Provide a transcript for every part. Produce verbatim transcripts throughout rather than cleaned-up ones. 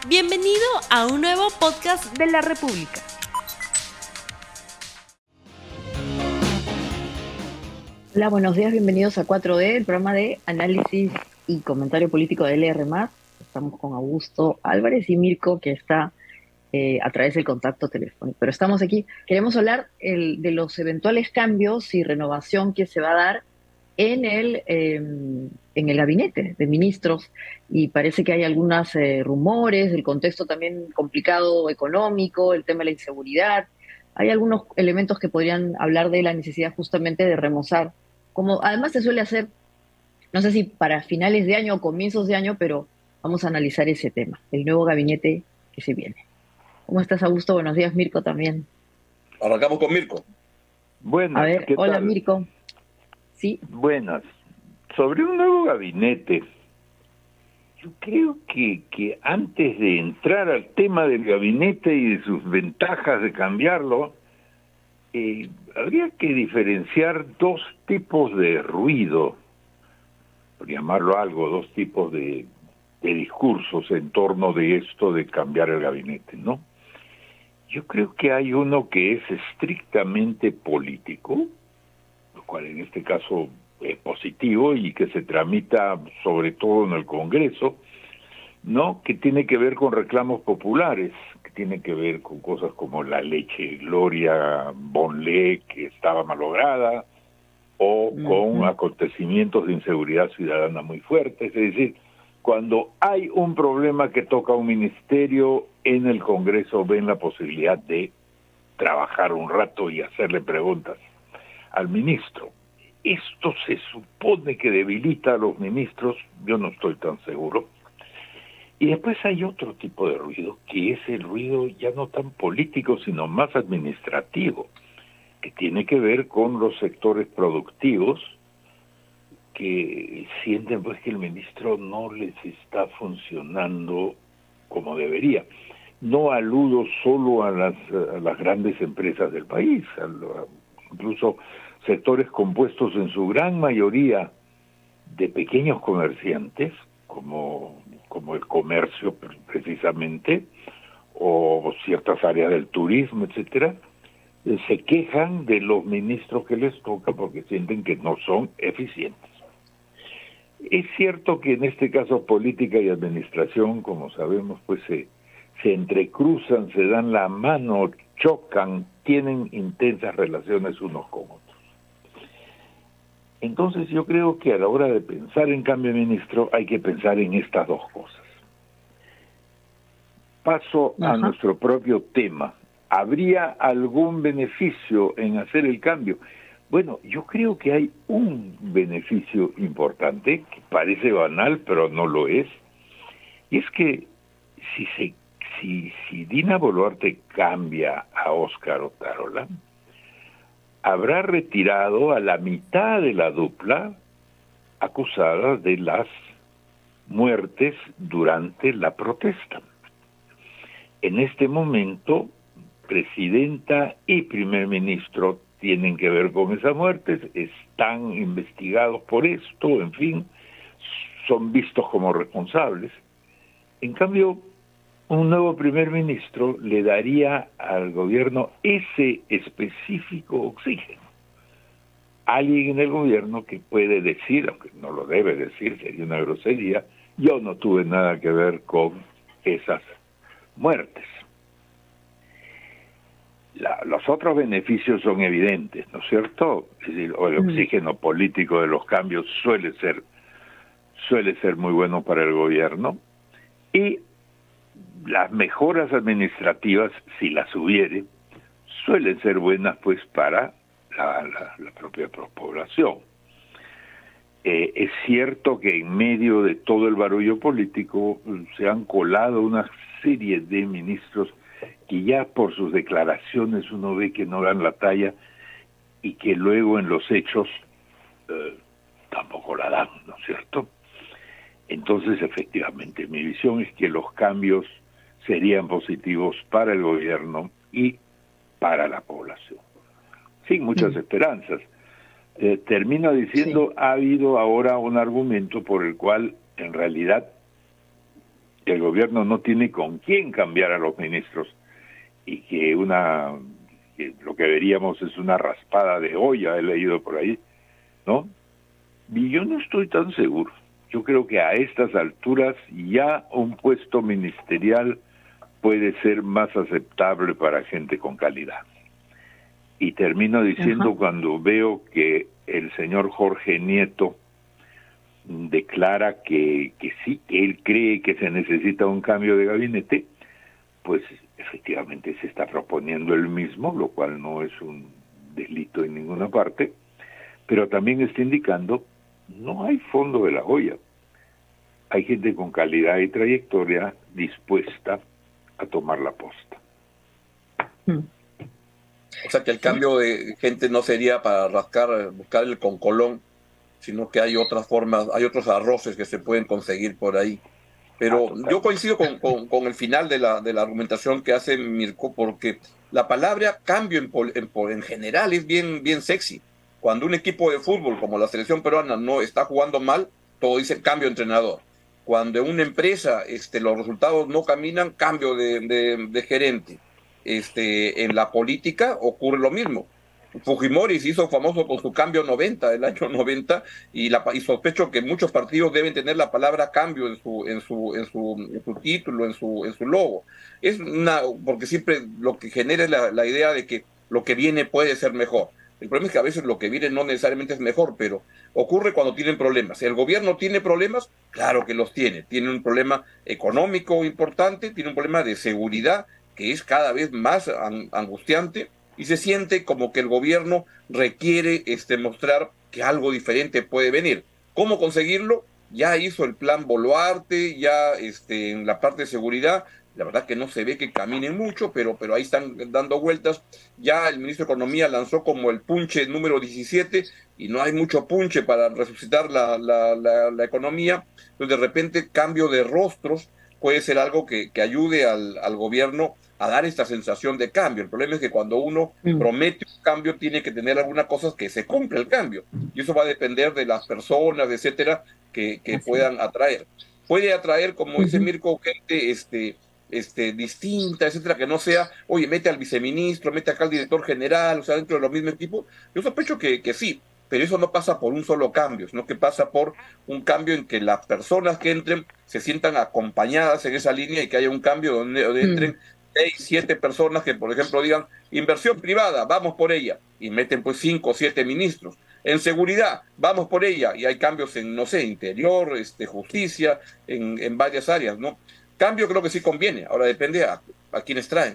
Bienvenido a un nuevo podcast de la República. Hola, buenos días, bienvenidos a cuatro D, el programa de análisis y comentario político de L R más. Estamos con Augusto Álvarez y Mirko, que está eh, a través del contacto telefónico. Pero estamos aquí, queremos hablar el, de los eventuales cambios y renovación que se va a dar en el, eh, en el gabinete de ministros, y parece que hay algunos eh, rumores, el contexto también complicado económico, el tema de la inseguridad. Hay algunos elementos que podrían hablar de la necesidad justamente de remozar, como además se suele hacer, no sé si para finales de año o comienzos de año, pero vamos a analizar ese tema, el nuevo gabinete que se viene. ¿Cómo estás, Augusto? Buenos días, Mirko, también. Arrancamos con Mirko. A Buenas, ver, ¿qué hola, tal? Mirko. Sí. Buenas. Sobre un nuevo gabinete, yo creo que, que antes de entrar al tema del gabinete y de sus ventajas de cambiarlo, eh, habría que diferenciar dos tipos de ruido, por llamarlo algo, dos tipos de, de discursos en torno de esto de cambiar el gabinete, ¿no? Yo creo que hay uno que es estrictamente político, lo cual en este caso es positivo y que se tramita sobre todo en el Congreso, ¿no? Que tiene que ver con reclamos populares, que tiene que ver con cosas como la leche Gloria Bonlé, que estaba malograda, o Uh-huh. con acontecimientos de inseguridad ciudadana muy fuertes. Es decir, cuando hay un problema que toca a un ministerio, en el Congreso ven la posibilidad de trabajar un rato y hacerle preguntas al ministro. Esto se supone que debilita a los ministros, yo no estoy tan seguro. Y después hay otro tipo de ruido, que es el ruido ya no tan político, sino más administrativo, que tiene que ver con los sectores productivos, que sienten pues que el ministro no les está funcionando como debería. No aludo solo a las, a las grandes empresas del país, a lo, incluso sectores compuestos en su gran mayoría de pequeños comerciantes, como, como el comercio precisamente, o ciertas áreas del turismo, etcétera, se quejan de los ministros que les toca porque sienten que no son eficientes. Es cierto que en este caso política y administración, como sabemos, pues se, se entrecruzan, se dan la mano, chocan, tienen intensas relaciones unos con otros. Entonces yo creo que a la hora de pensar en cambio de ministro hay que pensar en estas dos cosas. Paso Ajá. a nuestro propio tema. ¿Habría algún beneficio en hacer el cambio? Bueno, yo creo que hay un beneficio importante, que parece banal, pero no lo es, y es que si, se, si, si Dina Boluarte cambia a Óscar Otárola, habrá retirado a la mitad de la dupla acusada de las muertes durante la protesta. En este momento, presidenta y primer ministro tienen que ver con esas muertes, están investigados por esto, en fin, son vistos como responsables. En cambio, un nuevo primer ministro le daría al gobierno ese específico oxígeno. Alguien en el gobierno que puede decir, aunque no lo debe decir, sería una grosería, yo no tuve nada que ver con esas muertes. La, los otros beneficios son evidentes, ¿no es cierto? Es decir, el oxígeno político de los cambios suele ser, suele ser muy bueno para el gobierno, y las mejoras administrativas, si las hubiere, suelen ser buenas pues para la, la, la propia población. Eh, es cierto que en medio de todo el barullo político se han colado una serie de ministros que ya por sus declaraciones uno ve que no dan la talla y que luego en los hechos eh, tampoco la dan, ¿no es cierto? Entonces, efectivamente, mi visión es que los cambios serían positivos para el gobierno y para la población. Sin muchas mm. esperanzas. Eh, termino diciendo, sí. Ha habido ahora un argumento por el cual, en realidad, que el gobierno no tiene con quién cambiar a los ministros y que una que lo que veríamos es una raspada de olla, he leído por ahí, ¿no? Y yo no estoy tan seguro. Yo creo que a estas alturas ya un puesto ministerial puede ser más aceptable para gente con calidad. Y termino diciendo, uh-huh. cuando veo que el señor Jorge Nieto declara que, que sí, que él cree que se necesita un cambio de gabinete, pues efectivamente se está proponiendo él mismo, lo cual no es un delito en ninguna parte, pero también está indicando no hay fondo de la olla. Hay gente con calidad y trayectoria dispuesta a tomar la posta. O sea que el cambio de gente no sería para rascar, buscar el concolón, sino que hay otras formas, hay otros arroces que se pueden conseguir por ahí. Pero ah, yo coincido con, con, con el final de la, de la argumentación que hace Mirko, porque la palabra cambio en, en, en general es bien, bien sexy. Cuando un equipo de fútbol como la selección peruana no está jugando mal, todo dice cambio de entrenador. Cuando en una empresa este, los resultados no caminan, cambio de, de, de gerente. Este, en la política ocurre lo mismo. Fujimori se hizo famoso con su cambio noventa, del año noventa, y, la, y sospecho que muchos partidos deben tener la palabra cambio en su, en su, en su, en su título, en su, en su logo. Es una, porque siempre lo que genera es la, la idea de que lo que viene puede ser mejor. El problema es que a veces lo que viene no necesariamente es mejor, pero ocurre cuando tienen problemas. ¿El gobierno tiene problemas? Claro que los tiene. Tiene un problema económico importante, tiene un problema de seguridad que es cada vez más angustiante, y se siente como que el gobierno requiere este, mostrar que algo diferente puede venir. ¿Cómo conseguirlo? Ya hizo el plan Boluarte, ya este, en la parte de seguridad, la verdad que no se ve que caminen mucho, pero, pero ahí están dando vueltas. Ya el ministro de Economía lanzó como el punche número diecisiete, y no hay mucho punche para resucitar la, la, la, la economía. Entonces, de repente, cambio de rostros puede ser algo que, que ayude al, al gobierno a dar esta sensación de cambio. El problema es que cuando uno mm. promete un cambio, tiene que tener algunas cosas que se cumpla el cambio. Y eso va a depender de las personas, etcétera, que, que puedan atraer. Puede atraer, como uh-huh. dice Mirko, gente este, este, distinta, etcétera, que no sea, oye, mete al viceministro, mete acá al director general, o sea, dentro de los mismos equipos. Yo sospecho que, que sí, pero eso no pasa por un solo cambio, sino que pasa por un cambio en que las personas que entren se sientan acompañadas en esa línea, y que haya un cambio donde, donde entren mm. seis, siete personas que, por ejemplo, digan inversión privada, vamos por ella, y meten pues cinco o siete ministros. En seguridad, vamos por ella, y hay cambios en, no sé, interior, este, justicia, en, en varias áreas, ¿no? Cambio creo que sí conviene, ahora depende a, a quiénes traen.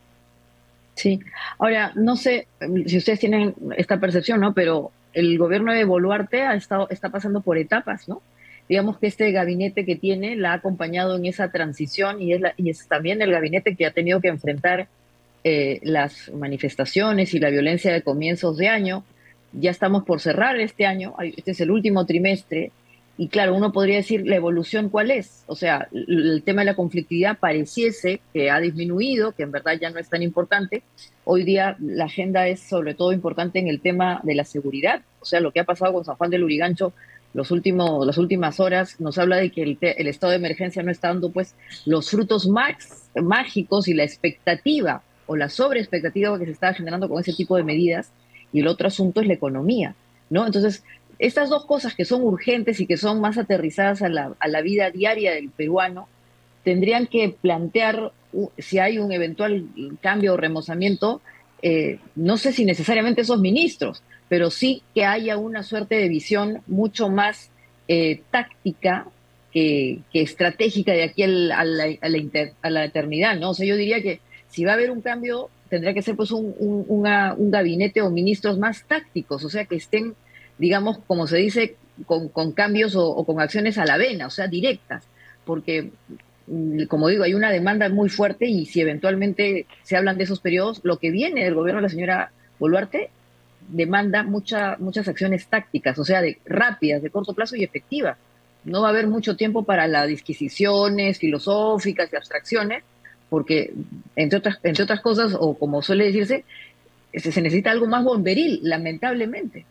Sí, ahora, no sé si ustedes tienen esta percepción, ¿no? Pero el gobierno de Boluarte ha estado, está pasando por etapas, ¿no? Digamos que este gabinete que tiene la ha acompañado en esa transición, y es, la, y es también el gabinete que ha tenido que enfrentar eh, las manifestaciones y la violencia de comienzos de año. Ya estamos por cerrar este año, este es el último trimestre, y claro, uno podría decir la evolución cuál es. O sea, el tema de la conflictividad pareciese que ha disminuido, que en verdad ya no es tan importante. Hoy día la agenda es sobre todo importante en el tema de la seguridad. O sea, lo que ha pasado con San Juan del Lurigancho los últimos, las últimas horas nos habla de que el, el estado de emergencia no está dando pues los frutos más mágicos, y la expectativa o la sobreexpectativa que se está generando con ese tipo de medidas. Y el otro asunto es la economía, ¿no? Entonces, estas dos cosas que son urgentes y que son más aterrizadas a la, a la vida diaria del peruano, tendrían que plantear uh, si hay un eventual cambio o remozamiento, eh, no sé si necesariamente esos ministros, pero sí que haya una suerte de visión mucho más eh, táctica que, que estratégica de aquí al, a, la, a, la inter, a la eternidad, ¿no? O sea, yo diría que si va a haber un cambio, tendría que ser pues un, un, una, un gabinete o ministros más tácticos, o sea, que estén, digamos, como se dice, con, con cambios o, o con acciones a la vena, o sea, directas, porque, como digo, hay una demanda muy fuerte, y si eventualmente se hablan de esos periodos, lo que viene del gobierno de la señora Boluarte demanda mucha, muchas acciones tácticas, o sea, de rápidas, de corto plazo y efectivas. No va a haber mucho tiempo para las disquisiciones filosóficas y abstracciones, porque, entre otras, entre otras cosas, o como suele decirse, se, se necesita algo más bomberil, lamentablemente.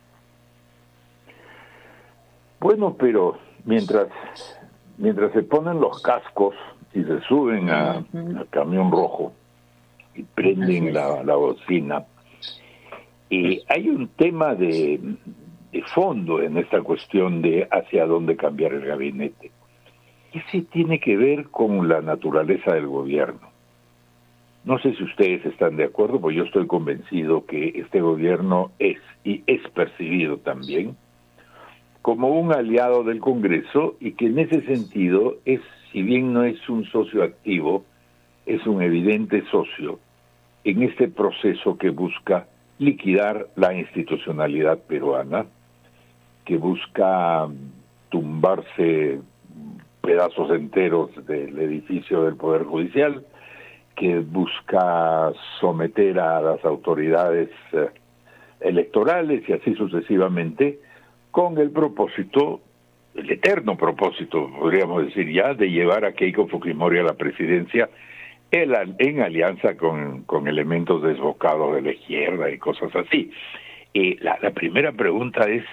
Bueno, pero mientras, mientras se ponen los cascos si se suben a, Ujú. al camión rojo y Así prenden es. la, la bocina, y hay un tema de, de fondo en esta cuestión de hacia dónde cambiar el gabinete. Ese tiene que ver con la naturaleza del gobierno. No sé si ustedes están de acuerdo, porque yo estoy convencido que este gobierno es, y es percibido también, como un aliado del Congreso y que en ese sentido es, si bien no es un socio activo, es un evidente socio en este proceso que busca liquidar la institucionalidad peruana, que busca tumbarse pedazos enteros del edificio del Poder Judicial, que busca someter a las autoridades eh, electorales y así sucesivamente, con el propósito, el eterno propósito, podríamos decir ya, de llevar a Keiko Fujimori a la presidencia en, en alianza con, con elementos desbocados de la izquierda y cosas así. Eh, la, la primera pregunta es,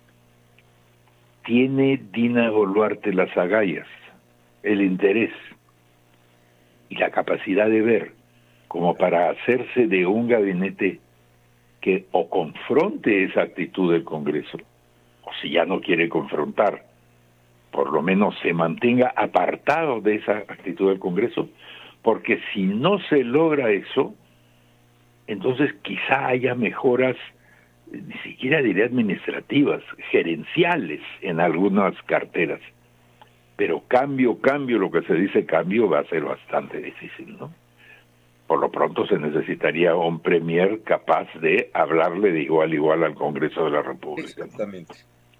¿tiene Dina Boluarte las agallas, el interés y la capacidad de ver como para hacerse de un gabinete que o confronte esa actitud del Congreso, o si ya no quiere confrontar, por lo menos se mantenga apartado de esa actitud del Congreso? Porque si no se logra eso, entonces quizá haya mejoras, ni siquiera diría administrativas, gerenciales en algunas carteras. Pero cambio, cambio, lo que se dice cambio va a ser bastante difícil, ¿no? Por lo pronto se necesitaría un premier capaz de hablarle de igual a igual al Congreso de la República, ¿no? Exactamente.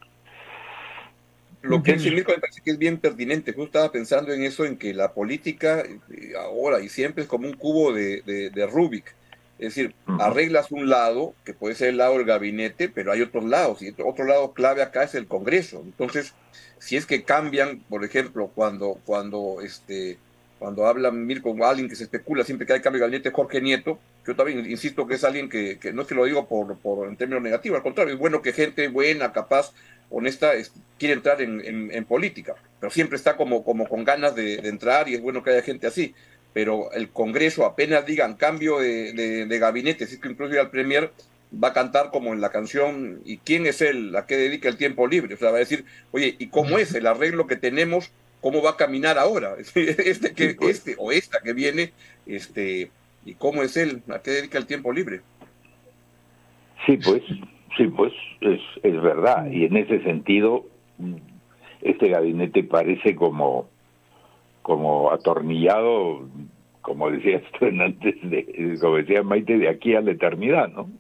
Lo que dice Mirko me parece que es bien pertinente. Yo estaba pensando en eso, en que la política eh, ahora y siempre es como un cubo de, de, de Rubik. Es decir, Ujú. arreglas un lado, que puede ser el lado del gabinete, pero hay otros lados, y otro lado clave acá es el Congreso. Entonces, si es que cambian, por ejemplo, cuando, cuando, este, cuando hablan Mirko, alguien que se especula siempre que hay cambio de gabinete, Jorge Nieto, yo también insisto que es alguien que, que no es que lo digo por, por en términos negativos, al contrario, es bueno que gente buena, capaz, honesta, es, quiere entrar en, en, en política, pero siempre está como, como con ganas de, de entrar, y es bueno que haya gente así. Pero el Congreso, apenas digan cambio de, de, de gabinete, si es que incluso al Premier, va a cantar como en la canción, ¿y quién es él? ¿A qué dedica el tiempo libre? O sea, va a decir, oye, ¿y cómo es el arreglo que tenemos? ¿Cómo va a caminar ahora? Este, Sí, que, pues. este o esta que viene, este, ¿y cómo es él? ¿A qué dedica el tiempo libre? Sí, pues, sí, pues, es, es verdad. Y en ese sentido, este gabinete parece como, como atornillado, como decías tú antes, de, como decía Maite, de aquí a la eternidad, ¿no?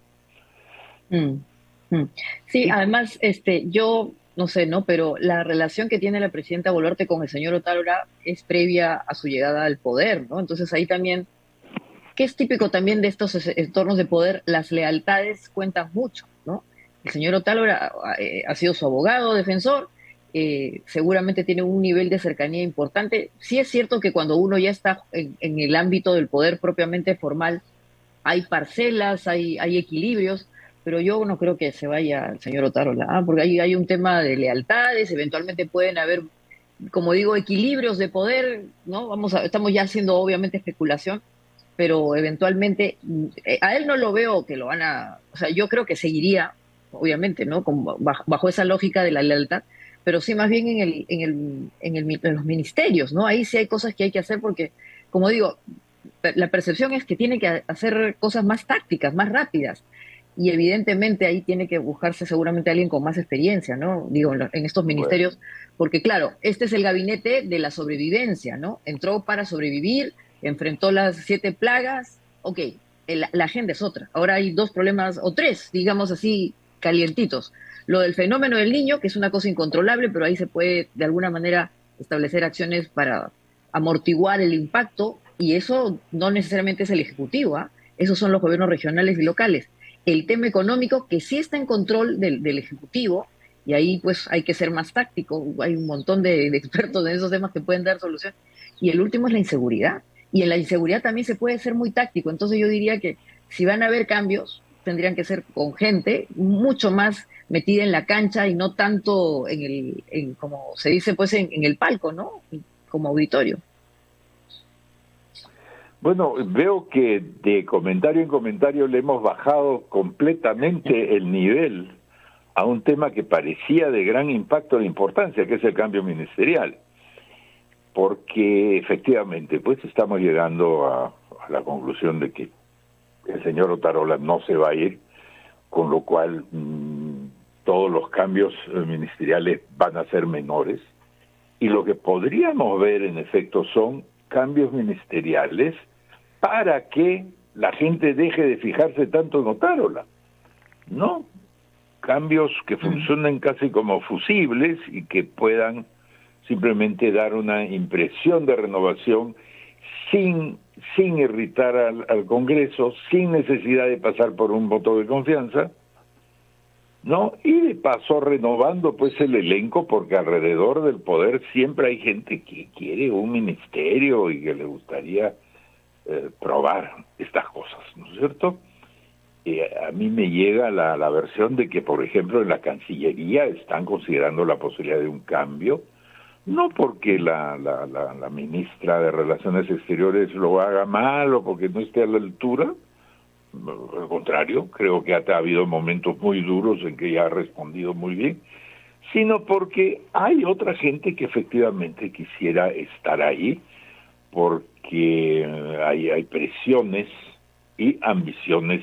Mm, mm. Sí, además, este, yo no sé, ¿no? Pero la relación que tiene la presidenta Boluarte con el señor Otárola es previa a su llegada al poder, ¿no? Entonces ahí también, que es típico también de estos es- entornos de poder, las lealtades cuentan mucho, ¿no? El señor Otárola eh, ha sido su abogado, defensor, eh, seguramente tiene un nivel de cercanía importante. Sí es cierto que cuando uno ya está en, en el ámbito del poder propiamente formal, hay parcelas, hay, hay equilibrios, pero yo no creo que se vaya el señor Otárola, ¿ah? Porque hay, hay un tema de lealtades, eventualmente pueden haber, como digo, equilibrios de poder, ¿no? Vamos a, estamos ya haciendo obviamente especulación, pero eventualmente mm, eh, a él no lo veo que lo van a, o sea, yo creo que seguiría, obviamente, ¿no? Como bajo, bajo esa lógica de la lealtad, pero sí más bien en el, en el, en el, en los ministerios, ¿no? Ahí sí hay cosas que hay que hacer porque, como digo, la percepción es que tiene que hacer cosas más tácticas, más rápidas. Y evidentemente ahí tiene que buscarse seguramente alguien con más experiencia, ¿no? Digo, en, en estos Bueno, ministerios, porque claro, este es el gabinete de la sobrevivencia, ¿no? Entró para sobrevivir, enfrentó las siete plagas, ok, el, la agenda es otra. Ahora hay dos problemas, o tres, digamos así, calientitos. Lo del fenómeno del niño, que es una cosa incontrolable, pero ahí se puede de alguna manera establecer acciones para amortiguar el impacto, y eso no necesariamente es el Ejecutivo, ¿ah? Esos son los gobiernos regionales y locales. El tema económico, que sí está en control del, del Ejecutivo, y ahí pues hay que ser más táctico, hay un montón de, de expertos en esos temas que pueden dar solución. Y el último es la inseguridad, y en la inseguridad también se puede ser muy táctico, entonces yo diría que si van a haber cambios, tendrían que ser con gente mucho más metida en la cancha y no tanto en el, en, como se dice pues en, en el palco, ¿no? Como auditorio. Bueno, veo que de comentario en comentario le hemos bajado completamente el nivel a un tema que parecía de gran impacto e importancia, que es el cambio ministerial. Porque efectivamente, pues estamos llegando a, a la conclusión de que el señor Otárola no se va a ir, con lo cual mmm, todos los cambios ministeriales van a ser menores. Y lo que podríamos ver, en efecto, son cambios ministeriales para que la gente deje de fijarse tanto en Otárola, ¿no? Cambios que funcionen casi como fusibles y que puedan simplemente dar una impresión de renovación sin, sin irritar al, al Congreso, sin necesidad de pasar por un voto de confianza, ¿no? Y de paso renovando pues el elenco, porque alrededor del poder siempre hay gente que quiere un ministerio y que le gustaría eh, probar estas cosas, ¿no es cierto? Eh, a mí me llega la, la versión de que, por ejemplo, en la Cancillería están considerando la posibilidad de un cambio, no porque la, la, la, la ministra de Relaciones Exteriores lo haga mal o porque no esté a la altura. Al contrario, creo que ha, ha habido momentos muy duros en que ella ha respondido muy bien, sino porque hay otra gente que efectivamente quisiera estar ahí, porque hay, hay presiones y ambiciones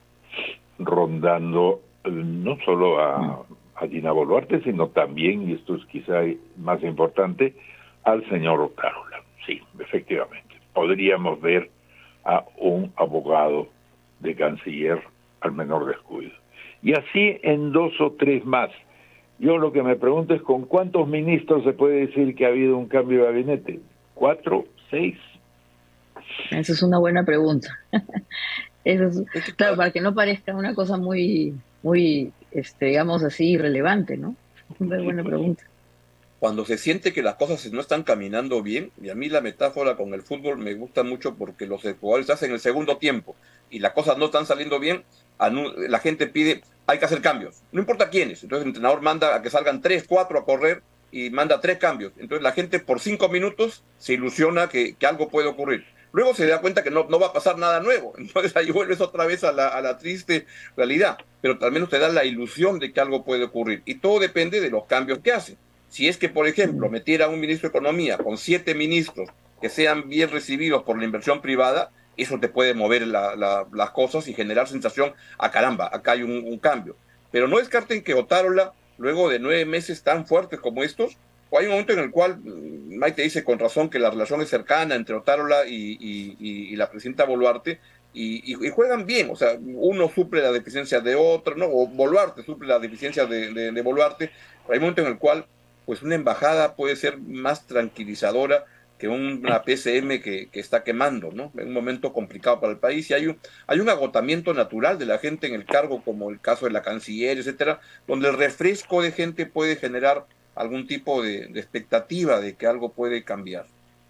rondando no solo a, a Dina Boluarte, sino también, y esto es quizá más importante, al señor Otárola. Sí, efectivamente, podríamos ver a un abogado de canciller al menor descuido. Y así en dos o tres más. Yo lo que me pregunto es con cuántos ministros se puede decir que ha habido un cambio de gabinete. ¿Cuatro? ¿Seis? Esa es una buena pregunta. Eso es, claro, para que no parezca una cosa muy, muy, este, digamos así, irrelevante, ¿no? Una buena pregunta. Cuando se siente que las cosas no están caminando bien, y a mí la metáfora con el fútbol me gusta mucho porque los jugadores hacen el segundo tiempo y las cosas no están saliendo bien, la gente pide, hay que hacer cambios, no importa quiénes. Entonces el entrenador manda a que salgan tres, cuatro a correr y manda tres cambios. Entonces la gente por cinco minutos se ilusiona que, que algo puede ocurrir. Luego se da cuenta que no, no va a pasar nada nuevo. Entonces ahí vuelves otra vez a la, a la triste realidad. Pero al menos te da la ilusión de que algo puede ocurrir. Y todo depende de los cambios que hace. Si es que, por ejemplo, metiera un ministro de Economía con siete ministros que sean bien recibidos por la inversión privada, eso te puede mover la, la, las cosas y generar sensación, a caramba, acá hay un, un cambio. Pero no descarten que Otárola, luego de nueve meses tan fuertes como estos, o hay un momento en el cual Maite dice con razón que la relación es cercana entre Otárola y, y, y, y la presidenta Boluarte, y, y, y juegan bien, o sea, uno suple la deficiencia de otro, ¿no? O Boluarte suple la deficiencia de, de, de Boluarte, pero hay un momento en el cual pues una embajada puede ser más tranquilizadora que una P C M que, que está quemando, ¿no? En un momento complicado para el país, y hay un, hay un agotamiento natural de la gente en el cargo, como el caso de la canciller, etcétera, donde el refresco de gente puede generar algún tipo de, de expectativa de que algo puede cambiar.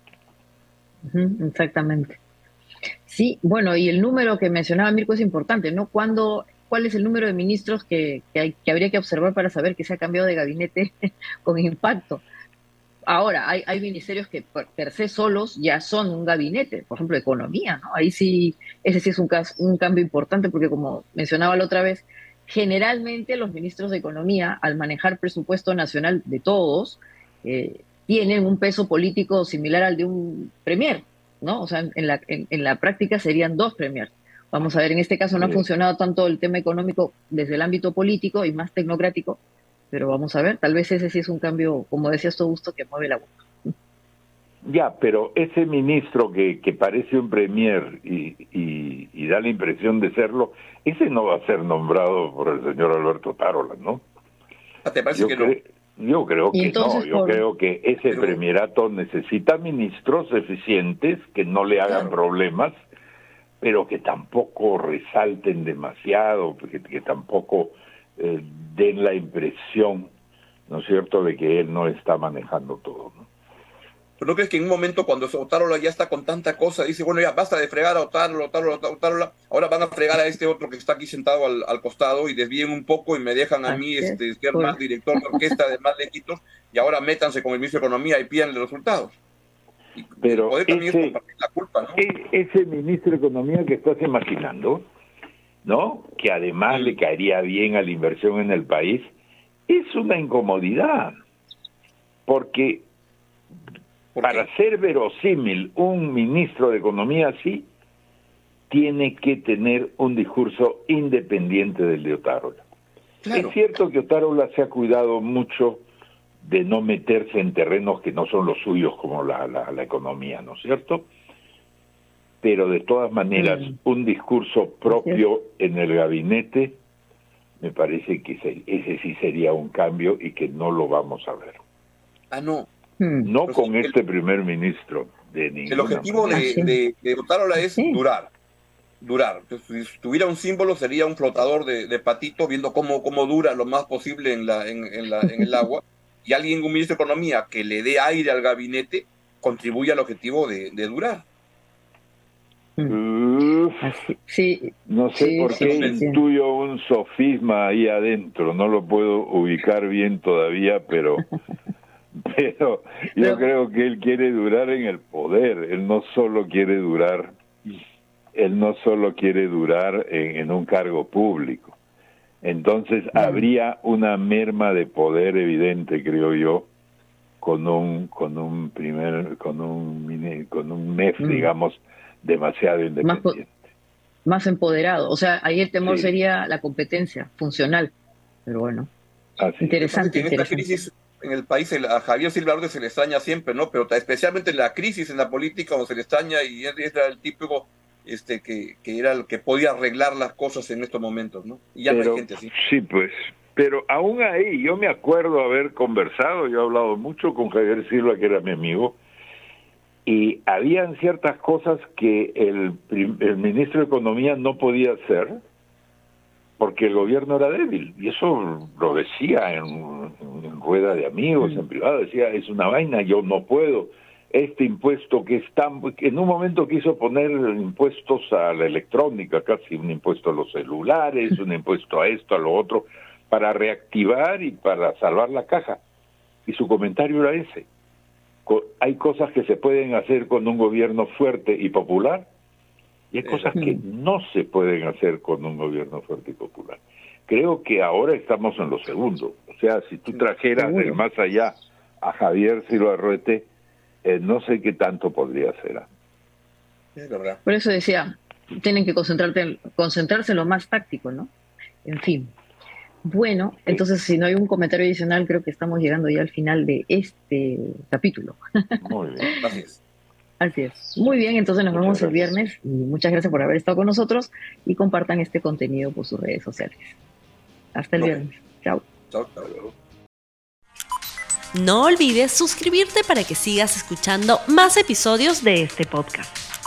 Uh-huh, exactamente. Sí, bueno, y el número que mencionaba Mirko es importante, ¿no? ¿Cuándo, ¿Cuál es el número de ministros que, que, hay, que habría que observar para saber que se ha cambiado de gabinete con impacto? Ahora, hay, hay ministerios que per, per se solos ya son un gabinete, por ejemplo, Economía, ¿no? Ahí sí, ese sí es un, caso, un cambio importante porque, como mencionaba la otra vez, generalmente los ministros de Economía, al manejar presupuesto nacional de todos, eh, tienen un peso político similar al de un premier, ¿no? O sea, en la, en, en la práctica serían dos premiers. Vamos a ver, en este caso no ha funcionado tanto el tema económico desde el ámbito político y más tecnocrático, pero vamos a ver, tal vez ese sí es un cambio, como decías tú, Augusto, que mueve la boca. Ya, pero ese ministro que, que parece un premier y, y, y da la impresión de serlo, ese no va a ser nombrado por el señor Alberto Otárola, ¿no? ¿Te parece yo que cre- no? Yo creo que no, yo por... creo que ese pero... premierato necesita ministros eficientes que no le hagan claro. problemas, pero que tampoco resalten demasiado, que, que tampoco eh, den la impresión, ¿no es cierto?, de que él no está manejando todo, ¿no? ¿Pero no crees que en un momento cuando Otárola ya está con tanta cosa, dice, bueno, ya basta de fregar a Otárola, Otárola, Otárola, ahora van a fregar a este otro que está aquí sentado al, al costado y desvíen un poco y me dejan a mí este, ser más director de orquesta de más lejitos, y ahora métanse con el ministro de Economía y pidan los resultados? Y pero poder también ese... compartir la culpa. e- ese ministro de Economía que estás imaginando, ¿no? Que además le caería bien a la inversión en el país, es una incomodidad, porque para ser verosímil un ministro de Economía así, tiene que tener un discurso independiente del de Otárola. Claro. Es cierto que Otárola se ha cuidado mucho de no meterse en terrenos que no son los suyos, como la, la, la economía, ¿no es cierto? Pero de todas maneras, mm. un discurso propio en el gabinete, me parece que ese, ese sí sería un cambio y que no lo vamos a ver. Ah, no. No Pero con sí, este el, primer ministro. De el objetivo de, de, de Otárola es sí. durar. Durar. Entonces, si tuviera un símbolo, sería un flotador de, de patito, viendo cómo, cómo dura lo más posible en, la, en, en, la, en el agua. Y alguien, un ministro de Economía, que le dé aire al gabinete, contribuye al objetivo de, de durar. Uf, sí, no sé sí, por sí, qué sí, intuyo sí. un sofisma ahí adentro, no lo puedo ubicar bien todavía, pero, pero yo pero, creo que él quiere durar en el poder, él no solo quiere durar, él no solo quiere durar en, en un cargo público. Entonces mm. habría una merma de poder evidente, creo yo, con un con un primer con un con un M E F, mm. digamos, demasiado independiente. Más, más empoderado. O sea, ahí el temor sí. sería la competencia funcional. Pero bueno, Así. interesante. En esta crisis en el país a Javier Silva Orde se le extraña siempre, ¿no? Pero especialmente en la crisis en la política, donde se le extraña y era el típico este que, que era el que podía arreglar las cosas en estos momentos, ¿no? Y ya pero, no hay gente así. Sí, pues. Pero aún ahí, yo me acuerdo haber conversado, yo he hablado mucho con Javier Silva, que era mi amigo, y habían ciertas cosas que el, el ministro de Economía no podía hacer porque el gobierno era débil, y eso lo decía en, en rueda de amigos, en privado, decía, es una vaina, yo no puedo. Este impuesto que está, en un momento quiso poner impuestos a la electrónica, casi un impuesto a los celulares, un impuesto a esto, a lo otro, para reactivar y para salvar la caja. Y su comentario era ese. Hay cosas que se pueden hacer con un gobierno fuerte y popular, y hay cosas que no se pueden hacer con un gobierno fuerte y popular. Creo que ahora estamos en lo segundo. O sea, si tú trajeras del más allá a Javier Silva Orde, eh, no sé qué tanto podría hacer. Es verdad. Por eso decía, tienen que concentrarte, concentrarse en lo más táctico, ¿no? En fin. Bueno, entonces si no hay un comentario adicional, creo que estamos llegando ya al final de este capítulo. Muy bien. Así es. Así es. Muy bien, entonces nos muchas vemos gracias. el viernes y muchas gracias por haber estado con nosotros y compartan este contenido por sus redes sociales. Hasta el okay. viernes. Chao. Chao, chao. No olvides suscribirte para que sigas escuchando más episodios de este podcast.